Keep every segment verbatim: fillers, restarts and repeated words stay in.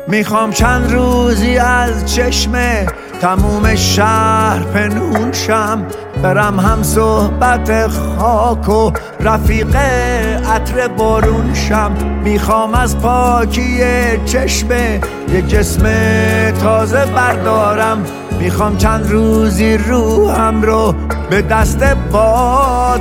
میخوام چند روزی از چشمه تموم شهر پنهون شم، برم هم صحبت خاک و رفیق عطر بارون شم. میخوام از پاکی چشمه یک جسم تازه بردارم، میخوام چند روزی روحم رو به دست باد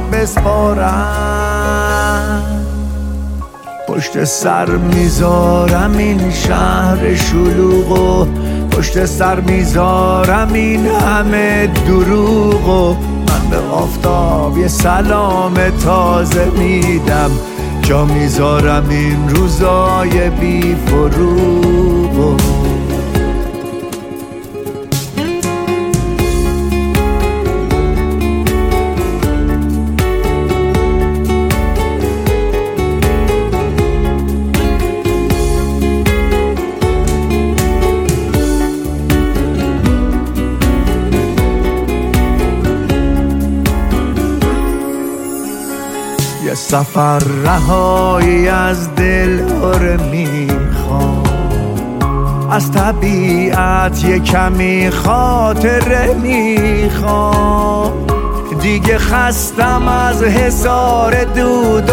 بسپارم. پشت سر میذارم این شهر شلوغو، پشت سر میذارم این همه دروغو. من به آفتاب یه سلام تازه میدم، جا میذارم این روزای بی فروغو. یه سفر رهایی از دل آره میخوام، از طبیعت یه کمی خاطره میخوام. دیگه خستم از حصار دود و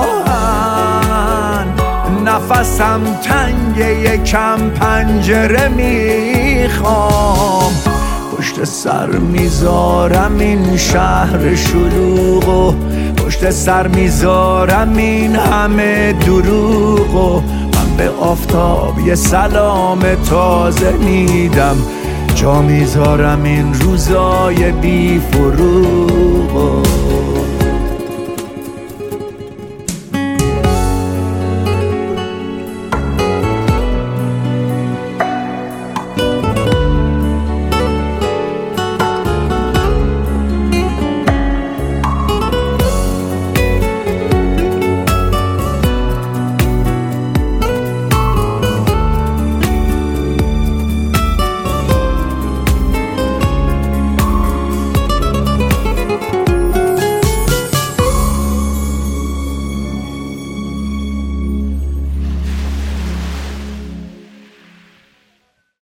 آهن، نفسم تنگه یکم پنجره میخوام. پشت سر میذارم این شهر شلوغو، پشت سر میذارم این همه دروغو. من به آفتاب یه سلام تازه میدم، جا میذارم این روزای بی فروغو.